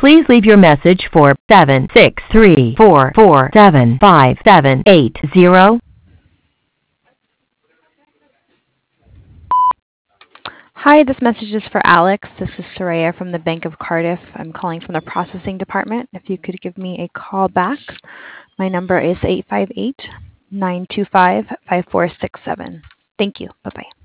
Please leave your message for 763-447-5780. Hi, this message is for Alex. This is Soraya from the Bank of Cardiff. I'm calling from the processing department. If you could give me a call back, my number is 858-925-5467. Thank you. Bye-bye.